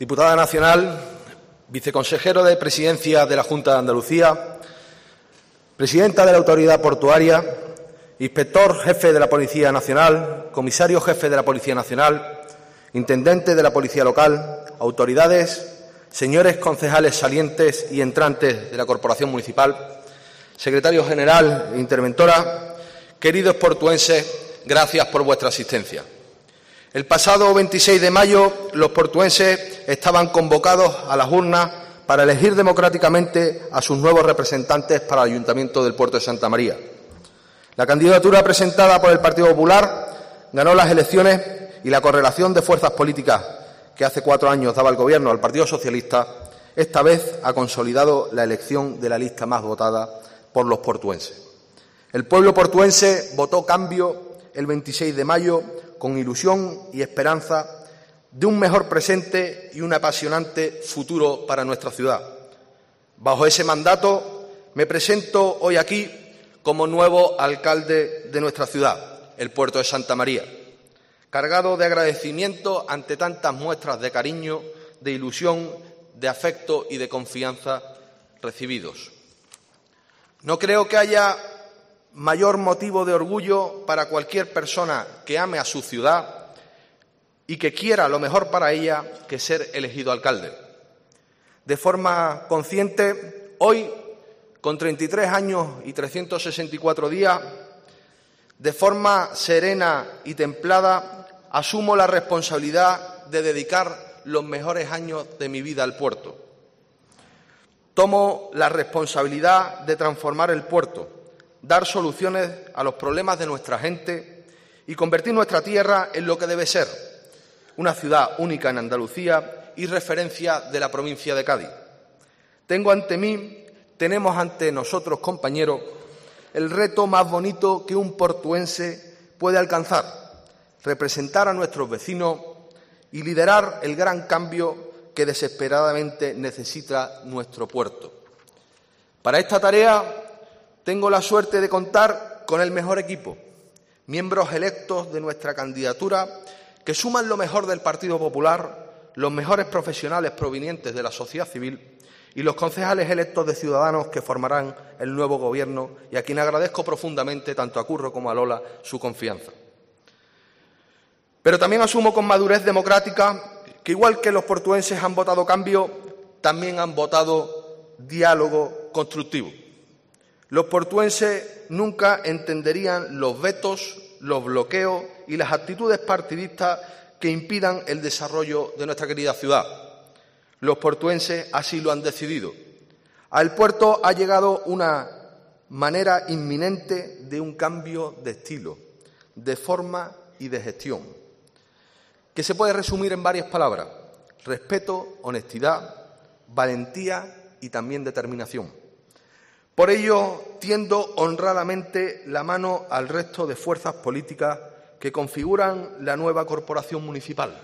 Diputada nacional, viceconsejero de Presidencia de la Junta de Andalucía, presidenta de la Autoridad Portuaria, inspector jefe de la Policía Nacional, comisario jefe de la Policía Nacional, intendente de la Policía Local, autoridades, señores concejales salientes y entrantes de la Corporación Municipal, secretario general e interventora, queridos portuenses, gracias por vuestra asistencia. El pasado 26 de mayo, los portuenses estaban convocados a las urnas para elegir democráticamente a sus nuevos representantes para el Ayuntamiento del Puerto de Santa María. La candidatura presentada por el Partido Popular ganó las elecciones y la correlación de fuerzas políticas que hace 4 años daba el Gobierno al Partido Socialista, esta vez ha consolidado la elección de la lista más votada por los portuenses. El pueblo portuense votó cambio el 26 de mayo con ilusión y esperanza de un mejor presente y un apasionante futuro para nuestra ciudad. Bajo ese mandato me presento hoy aquí como nuevo alcalde de nuestra ciudad, el Puerto de Santa María, cargado de agradecimiento ante tantas muestras de cariño, de ilusión, de afecto y de confianza recibidos. No creo que haya mayor motivo de orgullo para cualquier persona que ame a su ciudad y que quiera lo mejor para ella que ser elegido alcalde. De forma consciente, hoy, con 33 años y 364 días, de forma serena y templada, asumo la responsabilidad de dedicar los mejores años de mi vida al puerto. Tomo la responsabilidad de transformar el puerto, dar soluciones a los problemas de nuestra gente y convertir nuestra tierra en lo que debe ser, una ciudad única en Andalucía y referencia de la provincia de Cádiz. Tenemos ante nosotros, compañeros, el reto más bonito que un portuense puede alcanzar: representar a nuestros vecinos y liderar el gran cambio que desesperadamente necesita nuestro puerto. Para esta tarea tengo la suerte de contar con el mejor equipo, miembros electos de nuestra candidatura que suman lo mejor del Partido Popular, los mejores profesionales provenientes de la sociedad civil y los concejales electos de Ciudadanos que formarán el nuevo Gobierno y a quien agradezco profundamente, tanto a Curro como a Lola, su confianza. Pero también asumo con madurez democrática que, igual que los portuenses han votado cambio, también han votado diálogo constructivo. Los portuenses nunca entenderían los vetos, los bloqueos y las actitudes partidistas que impidan el desarrollo de nuestra querida ciudad. Los portuenses así lo han decidido. Al puerto ha llegado una manera inminente de un cambio de estilo, de forma y de gestión, que se puede resumir en varias palabras: respeto, honestidad, valentía y también determinación. Por ello, tiendo honradamente la mano al resto de fuerzas políticas que configuran la nueva corporación municipal,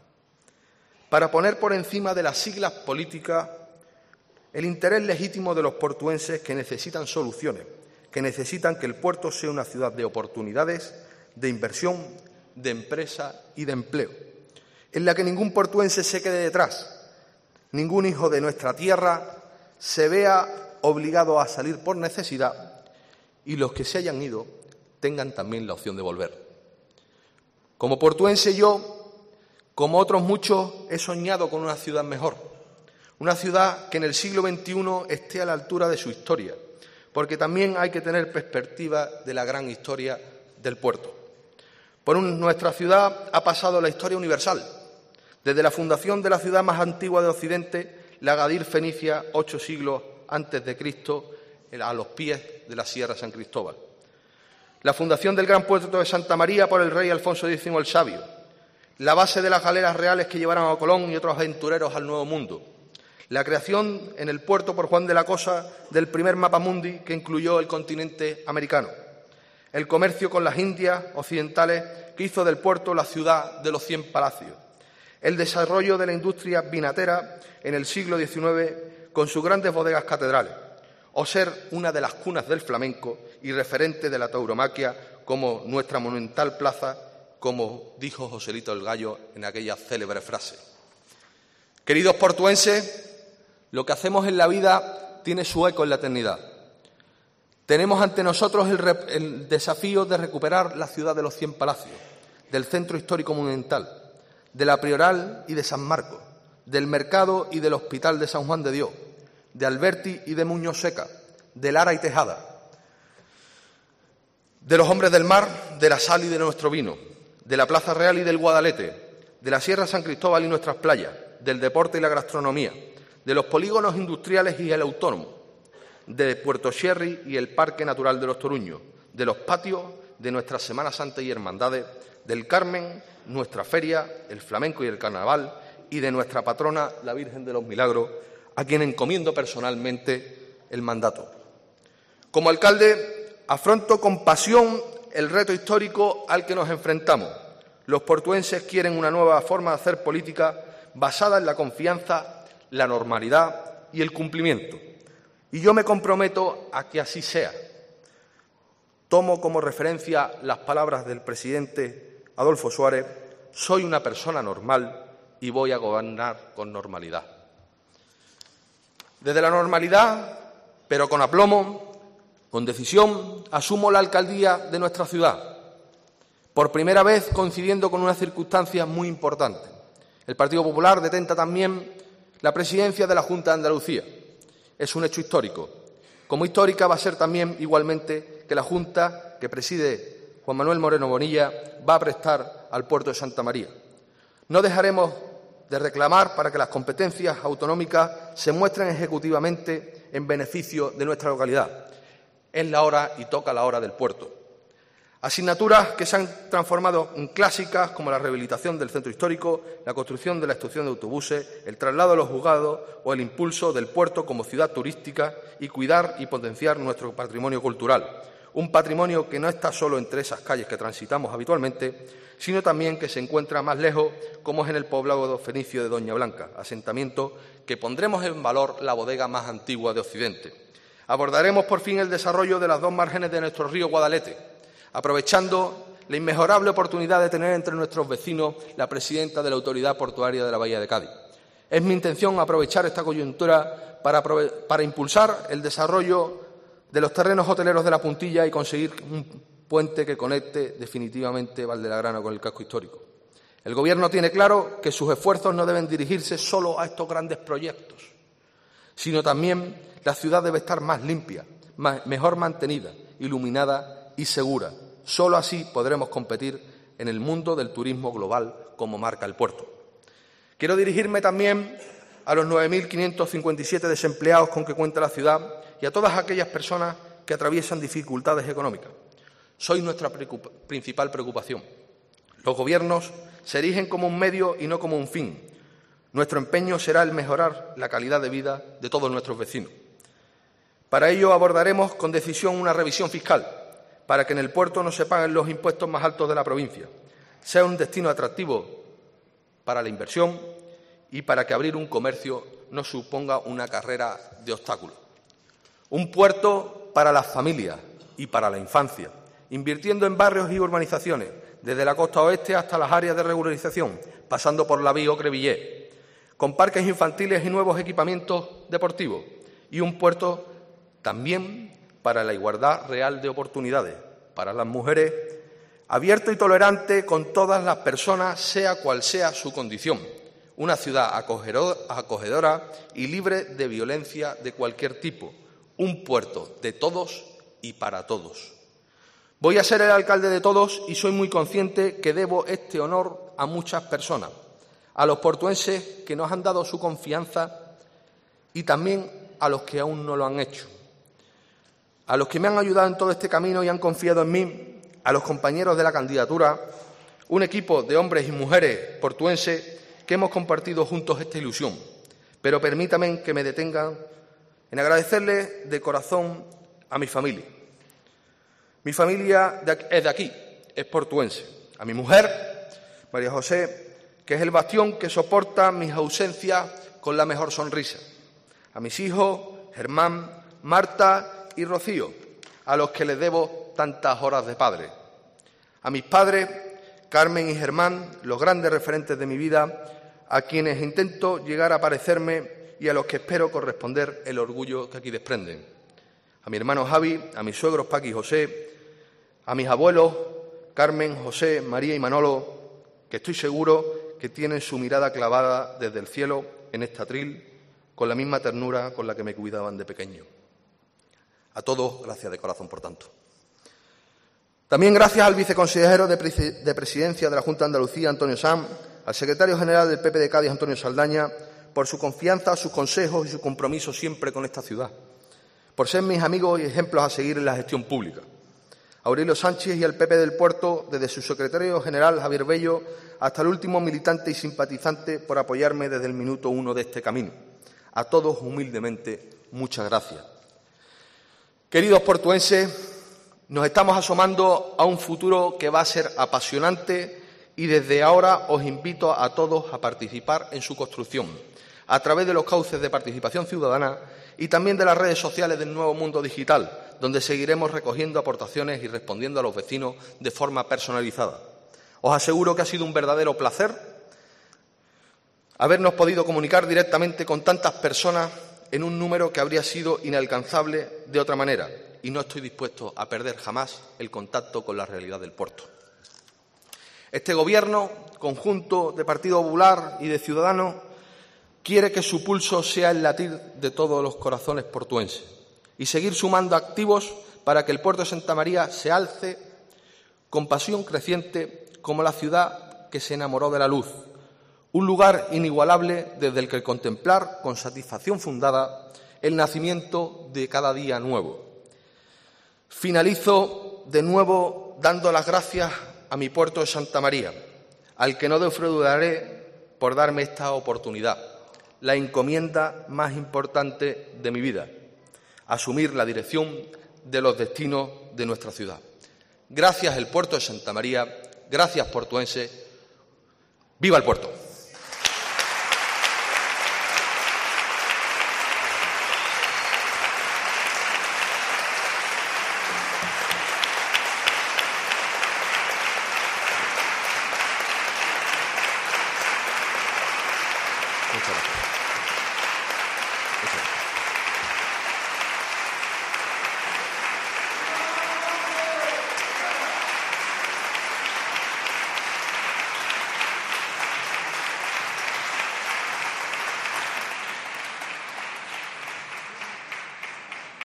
para poner por encima de las siglas políticas el interés legítimo de los portuenses que necesitan soluciones, que necesitan que el puerto sea una ciudad de oportunidades, de inversión, de empresa y de empleo, en la que ningún portuense se quede detrás, ningún hijo de nuestra tierra se vea obligado a salir por necesidad y los que se hayan ido tengan también la opción de volver. Como portuense yo, como otros muchos, he soñado con una ciudad mejor, una ciudad que en el siglo XXI esté a la altura de su historia, porque también hay que tener perspectiva de la gran historia del puerto. Por nuestra ciudad ha pasado la historia universal, desde la fundación de la ciudad más antigua de Occidente, la Agadir fenicia, 8 siglos antes de Cristo, a los pies de la Sierra San Cristóbal. La fundación del Gran Puerto de Santa María por el rey Alfonso X el Sabio. La base de las galeras reales que llevaron a Colón y otros aventureros al Nuevo Mundo. La creación en el puerto por Juan de la Cosa del primer mapamundi que incluyó el continente americano. El comercio con las Indias occidentales que hizo del puerto la ciudad de los 100 palacios. El desarrollo de la industria vinatera en el siglo XIX con sus grandes bodegas catedrales, o ser una de las cunas del flamenco y referente de la tauromaquia como nuestra monumental plaza, como dijo Joselito el Gallo en aquella célebre frase. Queridos portuenses, lo que hacemos en la vida tiene su eco en la eternidad. Tenemos ante nosotros el desafío de recuperar la ciudad de los 100 palacios, del centro histórico monumental, de la Prioral y de San Marcos, del Mercado y del Hospital de San Juan de Dios, de Alberti y de Muñoz Seca, de Lara y Tejada, de los hombres del mar, de la sal y de nuestro vino, de la Plaza Real y del Guadalete, de la Sierra San Cristóbal y nuestras playas, del deporte y la gastronomía, de los polígonos industriales y el autónomo, de Puerto Sherry y el Parque Natural de los Toruños, de los patios, de nuestra Semana Santa y hermandades, del Carmen, nuestra feria, el flamenco y el carnaval, y de nuestra patrona, la Virgen de los Milagros, a quien encomiendo personalmente el mandato. Como alcalde, afronto con pasión el reto histórico al que nos enfrentamos. Los portuenses quieren una nueva forma de hacer política basada en la confianza, la normalidad y el cumplimiento. Y yo me comprometo a que así sea. Tomo como referencia las palabras del presidente Adolfo Suárez: soy una persona normal y voy a gobernar con normalidad. Desde la normalidad, pero con aplomo, con decisión, asumo la alcaldía de nuestra ciudad, por primera vez coincidiendo con una circunstancia muy importante. El Partido Popular detenta también la presidencia de la Junta de Andalucía. Es un hecho histórico. Como histórica va a ser también igualmente que la Junta que preside Juan Manuel Moreno Bonilla va a prestar al puerto de Santa María. No dejaremos de reclamar para que las competencias autonómicas se muestren ejecutivamente en beneficio de nuestra localidad. Es la hora y toca la hora del puerto. Asignaturas que se han transformado en clásicas, como la rehabilitación del centro histórico, la construcción de la estación de autobuses, el traslado de los juzgados o el impulso del puerto como ciudad turística y cuidar y potenciar nuestro patrimonio cultural. Un patrimonio que no está solo entre esas calles que transitamos habitualmente, sino también que se encuentra más lejos, como es en el poblado fenicio de Doña Blanca, asentamiento que pondremos en valor la bodega más antigua de Occidente. Abordaremos por fin el desarrollo de las dos márgenes de nuestro río Guadalete, aprovechando la inmejorable oportunidad de tener entre nuestros vecinos la presidenta de la Autoridad Portuaria de la Bahía de Cádiz. Es mi intención aprovechar esta coyuntura para impulsar el desarrollo de los terrenos hoteleros de la Puntilla y conseguir un puente que conecte definitivamente Valdelagrana con el casco histórico. El Gobierno tiene claro que sus esfuerzos no deben dirigirse solo a estos grandes proyectos, sino también la ciudad debe estar más limpia, mejor mantenida, iluminada y segura. Solo así podremos competir en el mundo del turismo global como marca el puerto. Quiero dirigirme también a los 9.557 desempleados con que cuenta la ciudad y a todas aquellas personas que atraviesan dificultades económicas. Soy nuestra principal preocupación. Los gobiernos se erigen como un medio y no como un fin. Nuestro empeño será el mejorar la calidad de vida de todos nuestros vecinos. Para ello abordaremos con decisión una revisión fiscal, para que en el puerto no se paguen los impuestos más altos de la provincia, sea un destino atractivo para la inversión y para que abrir un comercio no suponga una carrera de obstáculos. Un puerto para las familias y para la infancia, invirtiendo en barrios y urbanizaciones, desde la costa oeste hasta las áreas de regularización, pasando por la vía Ocre-Villers, con parques infantiles y nuevos equipamientos deportivos, y un puerto también para la igualdad real de oportunidades, para las mujeres, abierto y tolerante con todas las personas, sea cual sea su condición. Una ciudad acogedora y libre de violencia de cualquier tipo. Un puerto de todos y para todos. Voy a ser el alcalde de todos y soy muy consciente que debo este honor a muchas personas, a los portuenses que nos han dado su confianza y también a los que aún no lo han hecho. A los que me han ayudado en todo este camino y han confiado en mí, a los compañeros de la candidatura, un equipo de hombres y mujeres portuenses que hemos compartido juntos esta ilusión. Pero permítanme que me detengan en agradecerle de corazón a mi familia. Mi familia es de aquí, es portuense. A mi mujer, María José, que es el bastión que soporta mis ausencias con la mejor sonrisa. A mis hijos, Germán, Marta y Rocío, a los que les debo tantas horas de padre. A mis padres, Carmen y Germán, los grandes referentes de mi vida, a quienes intento llegar a parecerme y a los que espero corresponder el orgullo que aquí desprenden. A mi hermano Javi, a mis suegros Paqui y José, a mis abuelos Carmen, José, María y Manolo, que estoy seguro que tienen su mirada clavada desde el cielo en este atril con la misma ternura con la que me cuidaban de pequeño. A todos, gracias de corazón, por tanto. También gracias al viceconsejero de Presidencia de la Junta de Andalucía, Antonio Sanz, al secretario general del PP de Cádiz, Antonio Saldaña, por su confianza, sus consejos y su compromiso siempre con esta ciudad, por ser mis amigos y ejemplos a seguir en la gestión pública. A Aurelio Sánchez y al PP del Puerto, desde su secretario general, Javier Bello, hasta el último militante y simpatizante, por apoyarme desde el minuto 1 de este camino. A todos, humildemente, muchas gracias. Queridos portuenses, nos estamos asomando a un futuro que va a ser apasionante y desde ahora os invito a todos a participar en su construcción, a través de los cauces de participación ciudadana y también de las redes sociales del nuevo mundo digital, donde seguiremos recogiendo aportaciones y respondiendo a los vecinos de forma personalizada. Os aseguro que ha sido un verdadero placer habernos podido comunicar directamente con tantas personas en un número que habría sido inalcanzable de otra manera, y no estoy dispuesto a perder jamás el contacto con la realidad del puerto. Este Gobierno, conjunto de Partido Popular y de Ciudadanos, quiere que su pulso sea el latir de todos los corazones portuenses y seguir sumando activos para que el puerto de Santa María se alce con pasión creciente como la ciudad que se enamoró de la luz, un lugar inigualable desde el que contemplar con satisfacción fundada el nacimiento de cada día nuevo. Finalizo de nuevo dando las gracias a mi puerto de Santa María, al que no defraudaré por darme esta oportunidad, la encomienda más importante de mi vida, asumir la dirección de los destinos de nuestra ciudad. Gracias el puerto de Santa María, gracias portuenses, ¡viva el puerto!